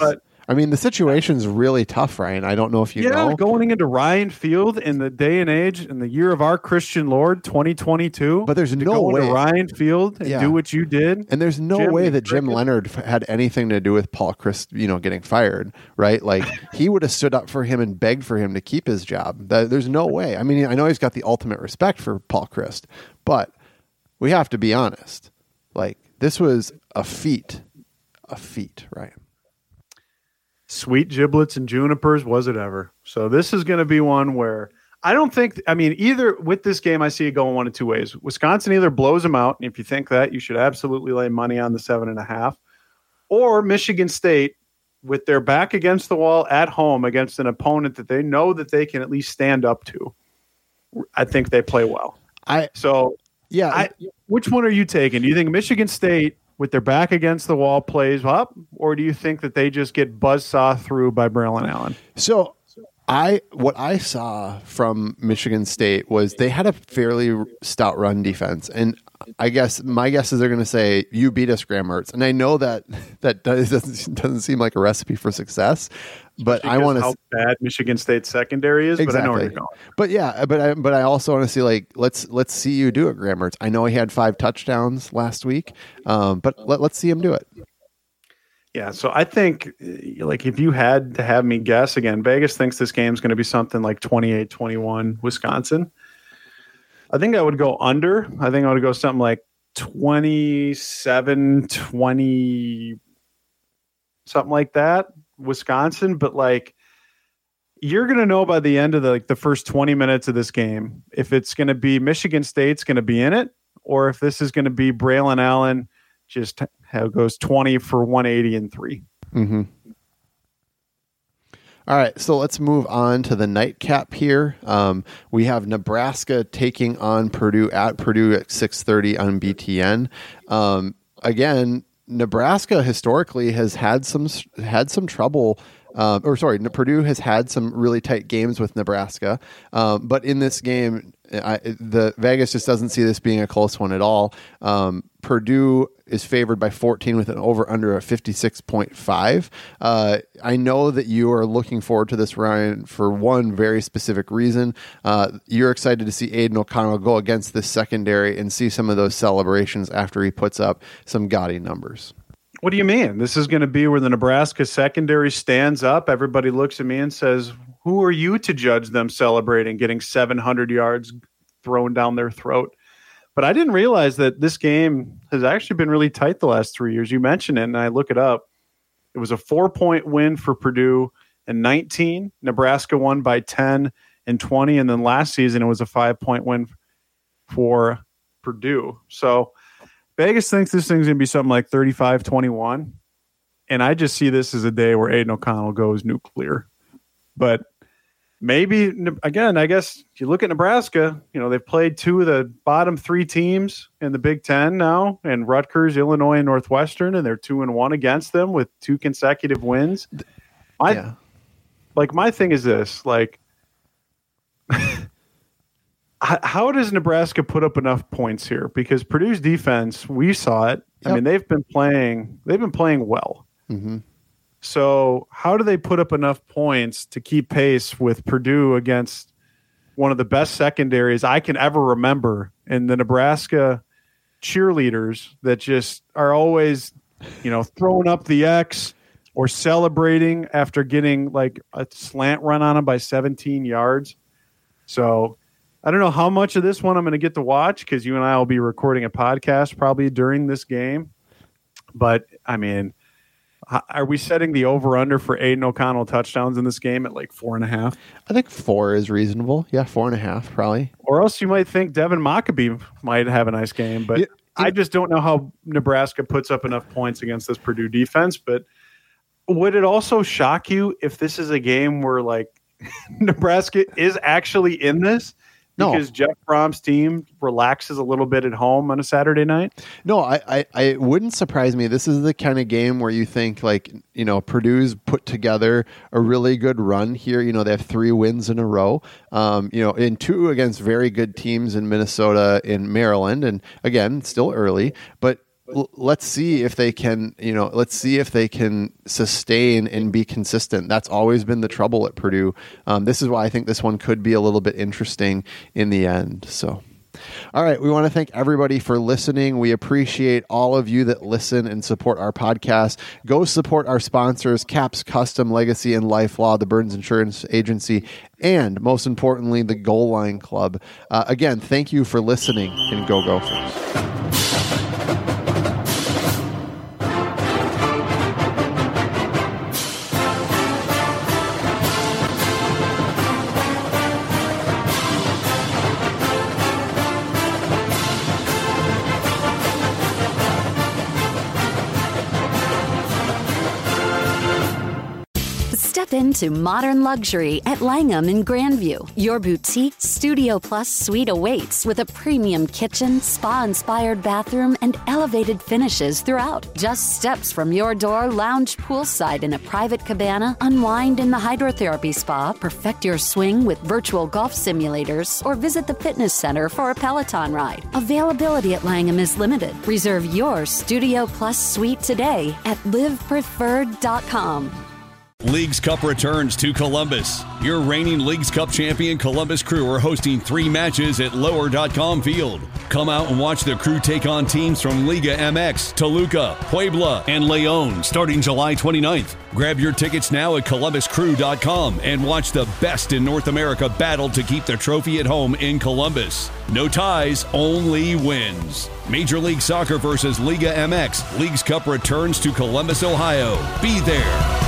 I mean, the situation's really tough, Ryan. I don't know if you know. Going into Ryan Field in the day and age, in the year of our Christian Lord, 2022. But there's no way to Ryan Field and do what you did. And there's no way that Jim Leonhard had anything to do with Paul Chryst, getting fired, right? Like, he would have stood up for him and begged for him to keep his job. There's no way. I mean, I know he's got the ultimate respect for Paul Chryst, but we have to be honest. Like, this was a feat, Ryan. Sweet giblets and junipers, was it ever? So this is going to be one where I don't think, either with this game, I see it going one of two ways. Wisconsin either blows them out, and if you think that, you should absolutely lay money on the 7.5, or Michigan State, with their back against the wall at home against an opponent that they know that they can at least stand up to. I think they play well. Which one are you taking? Do you think Michigan State, with their back against the wall, plays up, or do you think that they just get buzzsaw through by Braylon Allen? So what I saw from Michigan State was they had a fairly stout run defense, and I guess my guess is they're going to say, you beat us, Graham Mertz. And I know that doesn't seem like a recipe for success, but I want to how bad Michigan State secondary is. Exactly. But I know where you're going. But yeah, but I also want to see, like, let's see you do it, Graham Mertz. I know he had 5 touchdowns last week, but let's see him do it. Yeah, so I think, like, if you had to have me guess, again, Vegas thinks this game's going to be something like 28-21 Wisconsin. I think I would go under. I think I would go something like 27-20, something like that, Wisconsin. But, like, you're going to know by the end of the first 20 minutes of this game if it's going to be Michigan State's going to be in it, or if this is going to be Braylon Allen just goes 20 for 180 and 3. Mm-hmm. All right, so let's move on to the nightcap here. We have Nebraska taking on Purdue at 6:30 on BTN. Again, Nebraska historically has had some trouble. Purdue has had some really tight games with Nebraska, but in this game, the Vegas just doesn't see this being a close one at all. Purdue is favored by 14 with an over-under of 56.5. I know that you are looking forward to this, Ryan, for one very specific reason. You're excited to see Aiden O'Connell go against this secondary and see some of those celebrations after he puts up some gaudy numbers. What do you mean? This is going to be where the Nebraska secondary stands up. Everybody looks at me and says, who are you to judge them celebrating, getting 700 yards thrown down their throat? But I didn't realize that this game has actually been really tight the last 3 years. You mentioned it, and I look it up. It was a 4-point win for Purdue in 19. Nebraska won by 10 and 20. And then last season, it was a 5-point win for Purdue. So Vegas thinks this thing's going to be something like 35-21. And I just see this as a day where Aiden O'Connell goes nuclear. But maybe, again, I guess you look at Nebraska, they've played 2 of the bottom 3 teams in the Big Ten now, and Rutgers, Illinois, and Northwestern, and they're 2-1 against them with 2 consecutive wins. My thing is this, like, how does Nebraska put up enough points here? Because Purdue's defense, we saw it. Yep. I mean, they've been playing well. Mm-hmm. So how do they put up enough points to keep pace with Purdue against one of the best secondaries I can ever remember, and the Nebraska cheerleaders that just are always, throwing up the X or celebrating after getting like a slant run on them by 17 yards. So I don't know how much of this one I'm going to get to watch, because you and I will be recording a podcast probably during this game. But, I mean, are we setting the over-under for Aiden O'Connell touchdowns in this game at like 4.5? I think 4 is reasonable. Yeah, 4.5 probably. Or else you might think Devin Mockabee might have a nice game. But I just don't know how Nebraska puts up enough points against this Purdue defense. But would it also shock you if this is a game where, like, Nebraska is actually in this? No. Because Jeff Fromm's team relaxes a little bit at home on a Saturday night? No, I wouldn't surprise me. This is the kind of game where you think, like, Purdue's put together a really good run here. They have 3 wins in a row, in 2 against very good teams in Minnesota and Maryland. And again, still early, but let's see if they can, sustain and be consistent. That's always been the trouble at Purdue. This is why I think this one could be a little bit interesting in the end. So, all right. We want to thank everybody for listening. We appreciate all of you that listen and support our podcast. Go support our sponsors, Caps Custom, Legacy, and Life Law, the Burns Insurance Agency, and most importantly, the Goal Line Club. Again, thank you for listening, and go Gophers. Step into modern luxury at Langham in Grandview. Your boutique Studio Plus suite awaits with a premium kitchen, spa-inspired bathroom, and elevated finishes throughout. Just steps from your door, lounge poolside in a private cabana, unwind in the hydrotherapy spa, perfect your swing with virtual golf simulators, or visit the fitness center for a Peloton ride. Availability at Langham is limited. Reserve your Studio Plus suite today at livepreferred.com. Leagues Cup returns to Columbus. Your reigning Leagues Cup champion Columbus Crew are hosting 3 matches at lower.com field. Come out and watch the Crew take on teams from Liga MX, Toluca, Puebla, and Leon starting July 29th. Grab your tickets now at columbuscrew.com and watch the best in North America battle to keep the trophy at home in Columbus. No ties, only wins. Major League Soccer versus Liga MX. Leagues Cup returns to Columbus, Ohio. Be there.